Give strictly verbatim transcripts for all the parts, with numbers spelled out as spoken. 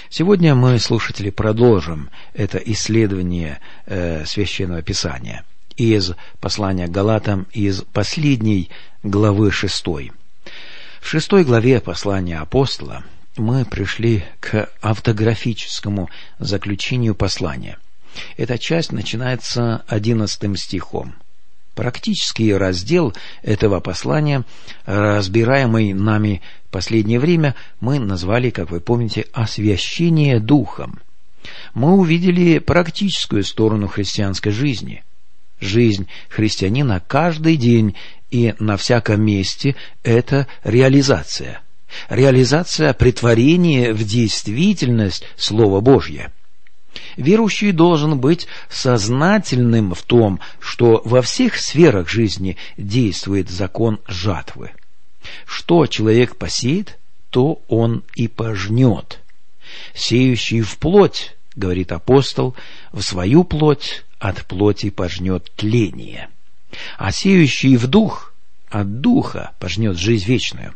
Сегодня мы, слушатели, продолжим это исследование э, Священного Писания из послания к Галатам, из последней главы шестой. В шестой главе послания апостола мы пришли к автографическому заключению послания. Эта часть начинается одиннадцатым стихом. Практический раздел этого послания, разбираемый нами в последнее время, мы назвали, как вы помните, «Освящение Духом». Мы увидели практическую сторону христианской жизни. Жизнь христианина каждый день и на всяком месте – это реализация. Реализация претворения в действительность Слова Божье. Верующий должен быть сознательным в том, что во всех сферах жизни действует закон жатвы. Что человек посеет, то он и пожнет. Сеющий в плоть, говорит апостол, в свою плоть от плоти пожнет тление, а сеющий в дух от духа пожнет жизнь вечную.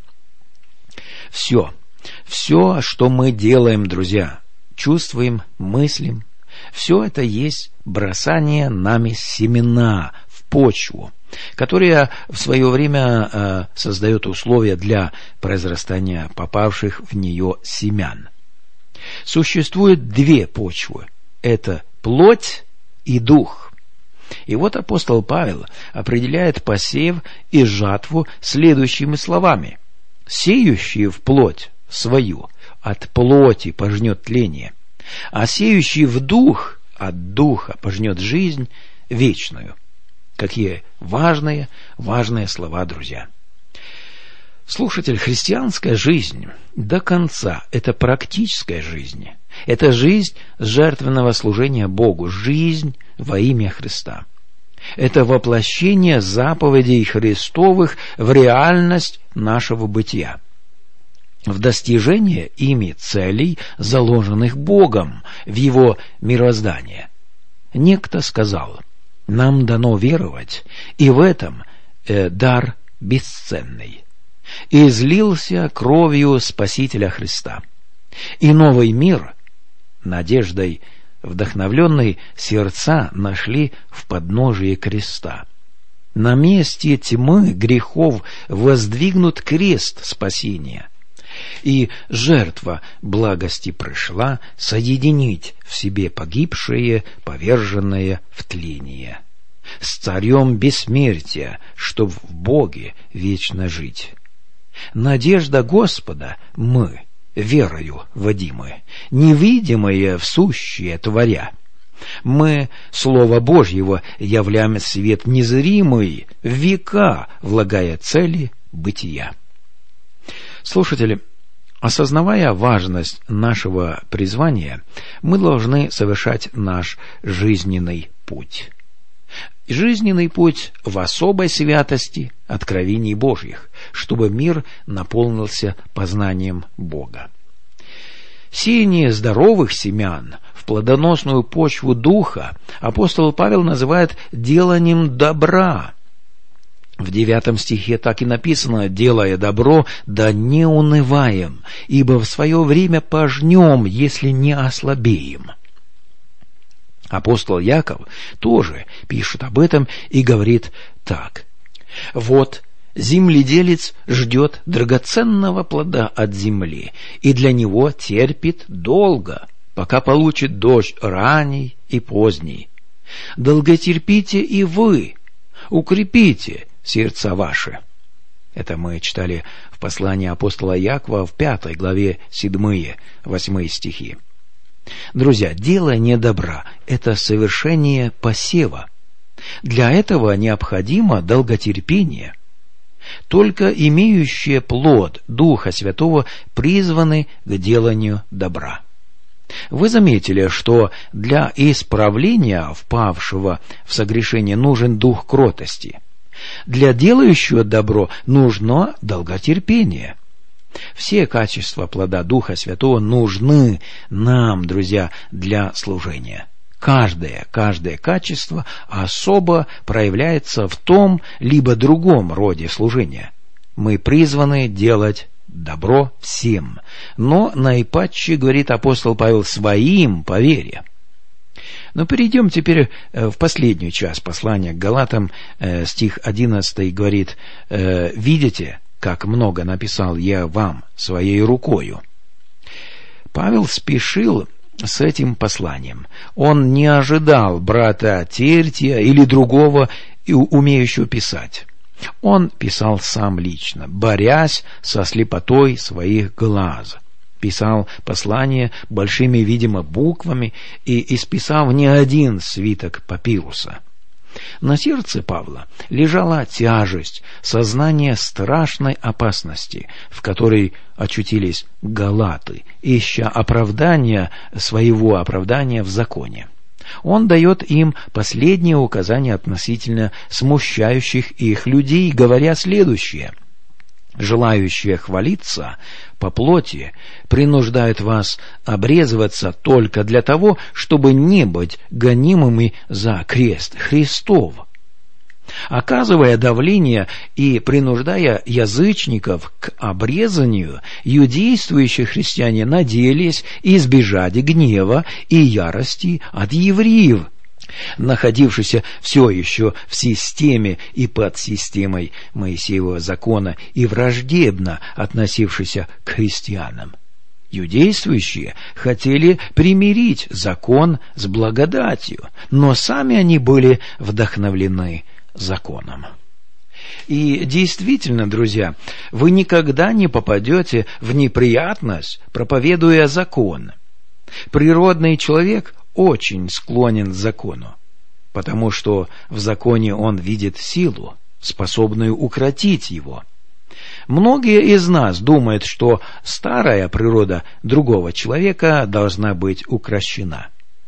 Все, все, что мы делаем, друзья, чувствуем, мыслим, все это есть бросание нами семена в почву, которая в свое время э, создает условия для произрастания попавших в нее семян. Существует две почвы – это плоть и дух. И вот апостол Павел определяет посев и жатву следующими словами: «Сеющий в плоть свою от плоти пожнет тление, а сеющий в дух от духа пожнет жизнь вечную». Какие важные, важные слова, друзья. Слушатель, христианская жизнь до конца – это практическая жизнь. Это жизнь жертвенного служения Богу, жизнь во имя Христа. Это воплощение заповедей Христовых в реальность нашего бытия, в достижение ими целей, заложенных Богом в Его мироздание. Некто сказал: нам дано веровать, и в этом э, дар бесценный. И излился кровью Спасителя Христа. И новый мир, надеждой вдохновленный, сердца нашли в подножии креста. На месте тьмы грехов воздвигнут крест спасения. И жертва благости пришла соединить в себе погибшее, поверженное в тление, с царем бессмертия, чтоб в Боге вечно жить. Надежда Господа мы, верою водимы, невидимое в сущее творя. Мы, Слово Божьего, являем свет незримый, в века влагая цели бытия. Слушатели, осознавая важность нашего призвания, мы должны совершать наш жизненный путь. Жизненный путь в особой святости откровений Божьих, чтобы мир наполнился познанием Бога. Сеяние здоровых семян в плодоносную почву духа апостол Павел называет деланием добра. В девятом стихе так и написано: «Делая добро, да не унываем, ибо в свое время пожнем, если не ослабеем». Апостол Яков тоже пишет об этом и говорит так: «Вот земледелец ждет драгоценного плода от земли, и для него терпит долго, пока получит дождь ранний и поздний. Долготерпите и вы, укрепите сердца ваши». Это мы читали в послании апостола Якова в пятой главе седьмые, восьмые стихи. Друзья, делание добра – это совершение посева. Для этого необходимо долготерпение. Только имеющие плод Духа Святого призваны к деланию добра. Вы заметили, что для исправления впавшего в согрешение нужен дух кротости. Для делающего добро нужно долготерпение. Все качества плода Духа Святого нужны нам, друзья, для служения. Каждое, каждое качество особо проявляется в том либо другом роде служения. Мы призваны делать добро всем, но наипаче, говорит апостол Павел, своим по вере. Но перейдем теперь в последнюю часть послания к Галатам. Стих одиннадцатый говорит: «Видите, как много написал я вам своей рукою». Павел спешил с этим посланием. Он не ожидал брата Тертия или другого, умеющего писать. Он писал сам лично, борясь со слепотой своих глаз. Писал послание большими, видимо, буквами и исписав не один свиток папируса. На сердце Павла лежала тяжесть сознания страшной опасности, в которой очутились галаты, ища оправдания, своего оправдания в законе. Он дает им последнее указание относительно смущающих их людей, говоря следующее: «Желающие хвалиться по плоти принуждают вас обрезываться только для того, чтобы не быть гонимыми за крест Христов». Оказывая давление и принуждая язычников к обрезанию, иудействующие христиане надеялись избежать гнева и ярости от евреев, находившихся все еще в системе и под системой Моисеевого закона и враждебно относившихся к христианам. Иудействующие хотели примирить закон с благодатью, но сами они были вдохновлены законом. И действительно, друзья, вы никогда не попадете в неприятность, проповедуя закон. Природный человек очень склонен к закону, потому что в законе он видит силу, способную укротить его. Многие из нас думают, что старая природа другого человека должна быть укрощена.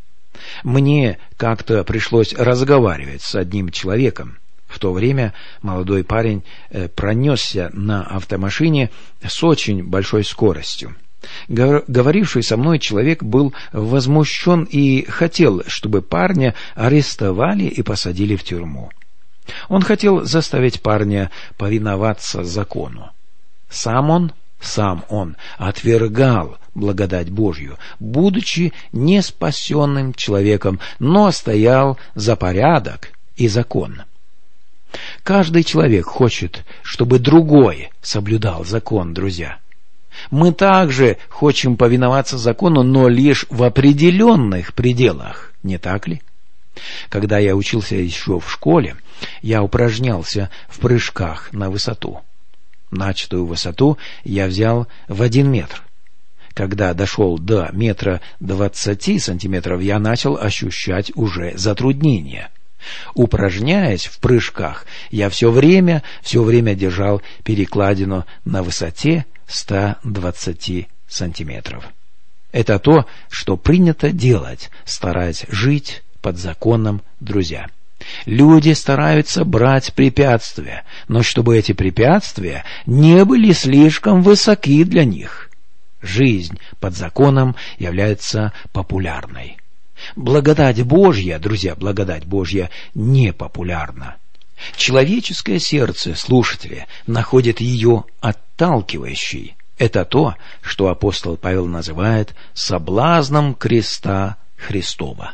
Мне как-то пришлось разговаривать с одним человеком. В то время молодой парень пронесся на автомашине с очень большой скоростью. Говоривший со мной человек был возмущен и хотел, чтобы парня арестовали и посадили в тюрьму. Он хотел заставить парня повиноваться закону. Сам он, сам он отвергал благодать Божью, будучи неспасенным человеком, но стоял за порядок и закон. Каждый человек хочет, чтобы другой соблюдал закон, друзья. Мы также хотим повиноваться закону, но лишь в определенных пределах, не так ли? Когда я учился еще в школе, я упражнялся в прыжках на высоту. Начатую высоту я взял в один метр. Когда дошел до метра двадцати сантиметров, я начал ощущать уже затруднения. Упражняясь в прыжках, я все время, все время держал перекладину на высоте ста двадцати сантиметров. Это то, что принято делать, стараясь жить под законом, друзья. Люди стараются брать препятствия, но чтобы эти препятствия не были слишком высоки для них. Жизнь под законом является популярной. Благодать Божья, друзья, благодать Божья не популярна. Человеческое сердце, слушатели, находит ее отталкивающей. Это то, что апостол Павел называет соблазном креста Христова.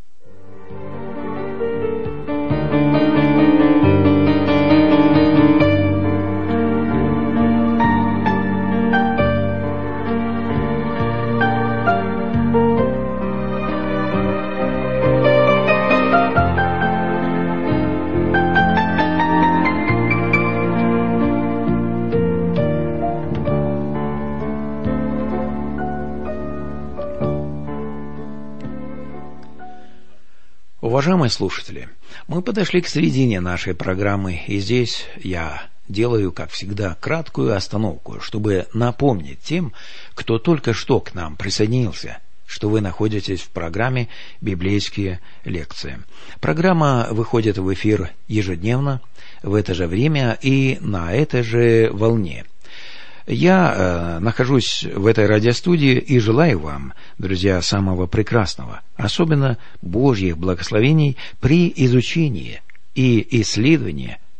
Уважаемые слушатели, мы подошли к середине нашей программы, и здесь я делаю, как всегда, краткую остановку, чтобы напомнить тем, кто только что к нам присоединился, что вы находитесь в программе «Библейские лекции». Программа выходит в эфир ежедневно, в это же время и на этой же волне. Я э, нахожусь в этой радиостудии и желаю вам, друзья, самого прекрасного, особенно Божьих благословений при изучении и исследовании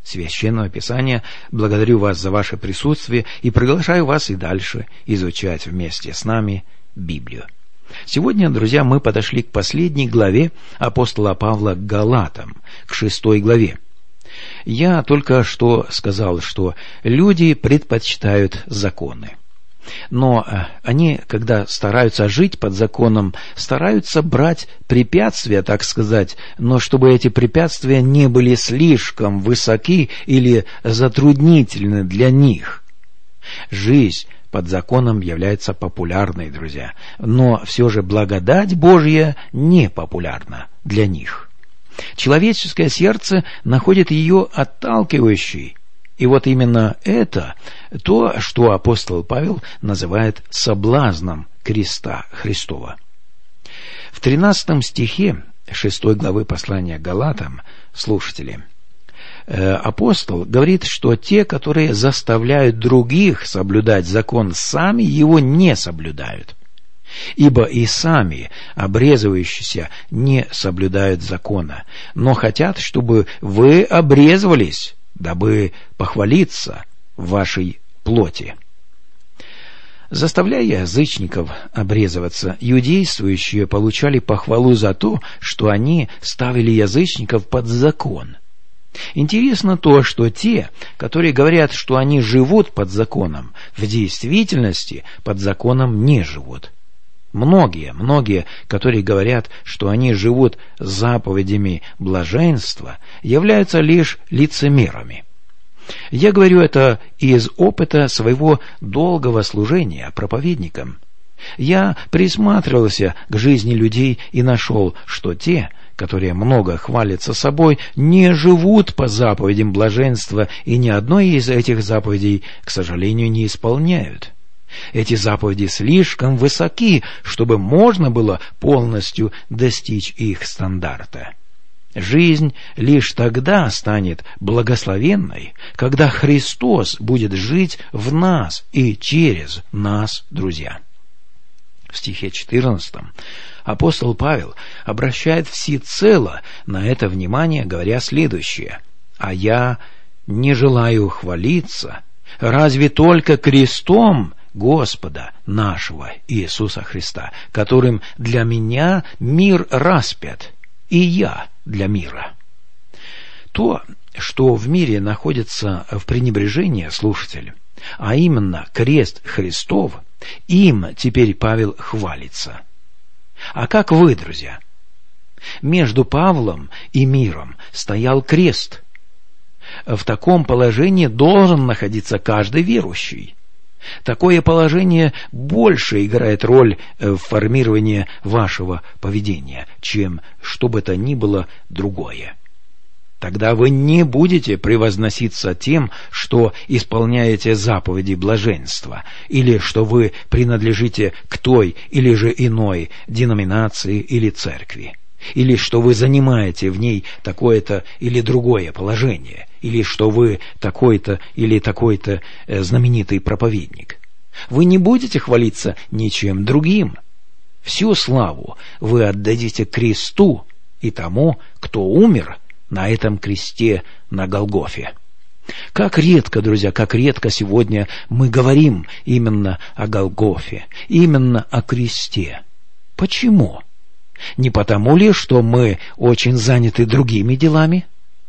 Священного Писания. Благодарю вас за ваше присутствие и приглашаю вас и дальше изучать вместе с нами Библию. Сегодня, друзья, мы подошли к последней главе апостола Павла к Галатам, к шестой главе. Я только что сказал, что люди предпочитают законы. Но они, когда стараются жить под законом, стараются брать препятствия, так сказать, но чтобы эти препятствия не были слишком высоки или затруднительны для них. Жизнь под законом является популярной, друзья, но все же благодать Божья не популярна для них. Человеческое сердце находит ее отталкивающей. И вот именно это то, что апостол Павел называет соблазном креста Христова. В тринадцатом стихе шестой главы послания к Галатам, слушатели, апостол говорит, что те, которые заставляют других соблюдать закон, сами его не соблюдают. Ибо и сами обрезывающиеся не соблюдают закона, но хотят, чтобы вы обрезывались, дабы похвалиться в вашей плоти. Заставляя язычников обрезываться, иудействующие получали похвалу за то, что они ставили язычников под закон. Интересно то, что те, которые говорят, что они живут под законом, в действительности под законом не живут. Многие, многие, которые говорят, что они живут заповедями блаженства, являются лишь лицемерами. Я говорю это из опыта своего долгого служения проповедником. Я присматривался к жизни людей и нашел, что те, которые много хвалятся собой, не живут по заповедям блаженства и ни одной из этих заповедей, к сожалению, не исполняют. Эти заповеди слишком высоки, чтобы можно было полностью достичь их стандарта. Жизнь лишь тогда станет благословенной, когда Христос будет жить в нас и через нас, друзья. В стихе четырнадцатом апостол Павел обращает всецело на это внимание, говоря следующее: «А я не желаю хвалиться, разве только крестом Господа нашего Иисуса Христа, которым для меня мир распят, и я для мира». То, что в мире находится в пренебрежении, слушатель, а именно крест Христов, им теперь Павел хвалится. А как вы, друзья? Между Павлом и миром стоял крест. В таком положении должен находиться каждый верующий. Такое положение больше играет роль в формировании вашего поведения, чем что бы то ни было другое. Тогда вы не будете превозноситься тем, что исполняете заповеди блаженства, или что вы принадлежите к той или же иной деноминации или церкви, или что вы занимаете в ней такое-то или другое положение, или что вы такой-то или такой-то знаменитый проповедник. Вы не будете хвалиться ничем другим. Всю славу вы отдадите кресту и тому, кто умер на этом кресте на Голгофе. Как редко, друзья, как редко сегодня мы говорим именно о Голгофе, именно о кресте. Почему? Не потому ли, что мы очень заняты другими делами?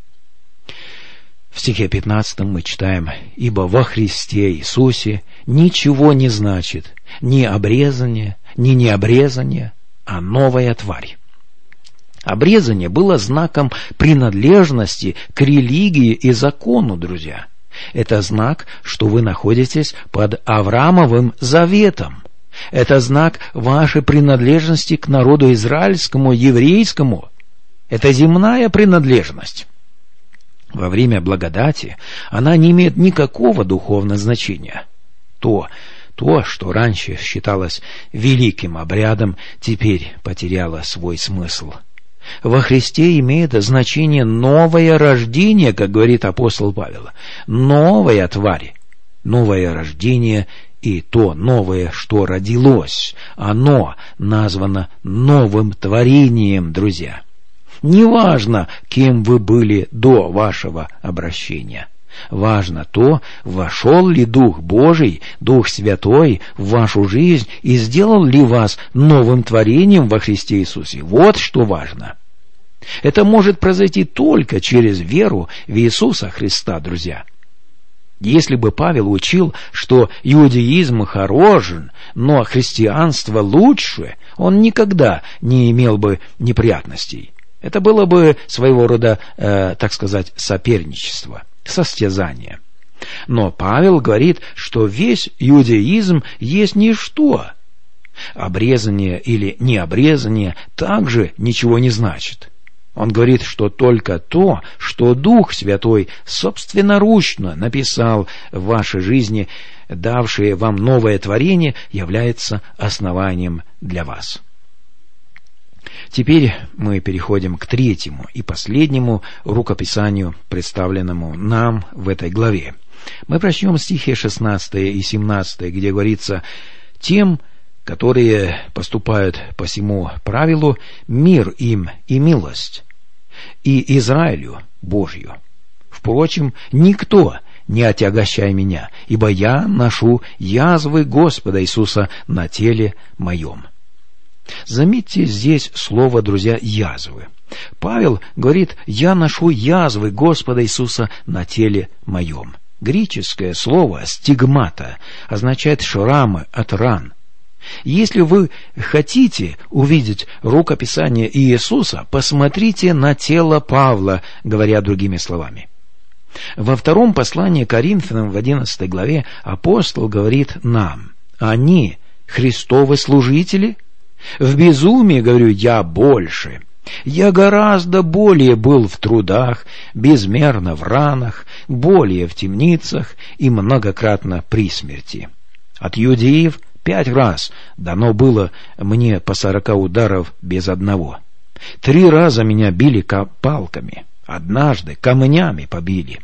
В стихе пятнадцатом мы читаем: «Ибо во Христе Иисусе ничего не значит ни обрезание, ни необрезание, а новая тварь». Обрезание было знаком принадлежности к религии и закону, друзья. Это знак, что вы находитесь под Авраамовым заветом. Это знак вашей принадлежности к народу израильскому, еврейскому. Это земная принадлежность. Во время благодати она не имеет никакого духовного значения. То, то, что раньше считалось великим обрядом, теперь потеряло свой смысл. Во Христе имеет значение новое рождение, как говорит апостол Павел. Новая тварь, новое рождение, и то новое, что родилось, оно названо новым творением, друзья. Неважно, кем вы были до вашего обращения. Важно то, вошел ли Дух Божий, Дух Святой в вашу жизнь и сделал ли вас новым творением во Христе Иисусе. Вот что важно. Это может произойти только через веру в Иисуса Христа, друзья. Если бы Павел учил, что иудаизм хорош, но христианство лучше, он никогда не имел бы неприятностей. Это было бы своего рода, э, так сказать, соперничество, состязание. Но Павел говорит, что весь иудаизм есть ничто. Обрезание или необрезание также ничего не значит. Он говорит, что только то, что Дух Святой собственноручно написал в вашей жизни, давшее вам новое творение, является основанием для вас. Теперь мы переходим к третьему и последнему рукописанию, представленному нам в этой главе. Мы прочтем стихи шестнадцатый и семнадцатый, где говорится: «Тем, которые поступают по сему правилу, мир им и милость, и Израилю Божью. Впрочем, никто не отягощай меня, ибо я ношу язвы Господа Иисуса на теле моем». Заметьте здесь слово, друзья, язвы. Павел говорит: «Я ношу язвы Господа Иисуса на теле моем». Греческое слово «стигмата» означает шрамы от ран. Если вы хотите увидеть рукописание Иисуса, посмотрите на тело Павла, говоря другими словами. Во втором послании к Коринфянам в одиннадцатой главе апостол говорит нам: «Они Христовы служители? В безумии, говорю, я больше. Я гораздо более был в трудах, безмерно в ранах, более в темницах и многократно при смерти. От иудеев пять раз дано было мне по сорока ударов без одного. Три раза меня били палками, однажды камнями побили».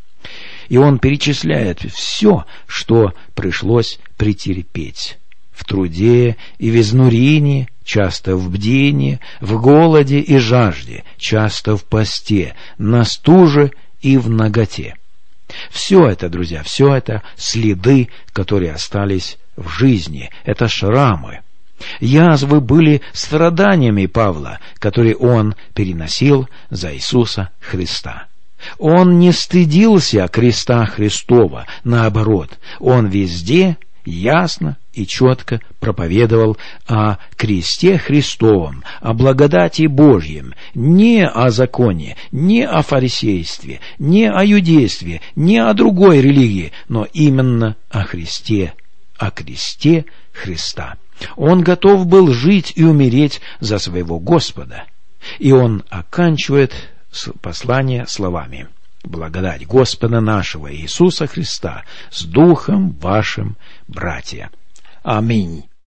И он перечисляет все, что пришлось претерпеть. В труде и в изнурении, часто в бдении, в голоде и жажде, часто в посте, на стуже и в наготе. Все это, друзья, все это следы, которые остались в жизни, это шрамы. Язвы были страданиями Павла, которые он переносил за Иисуса Христа. Он не стыдился креста Христова, наоборот, он везде ясно и четко проповедовал о кресте Христовом, о благодати Божьем, не о законе, не о фарисействе, не о юдействе, не о другой религии, но именно о Христе, о кресте Христа. Он готов был жить и умереть за своего Господа. И он оканчивает послание словами: «Благодать Господа нашего Иисуса Христа с Духом вашим, братья». Аминь.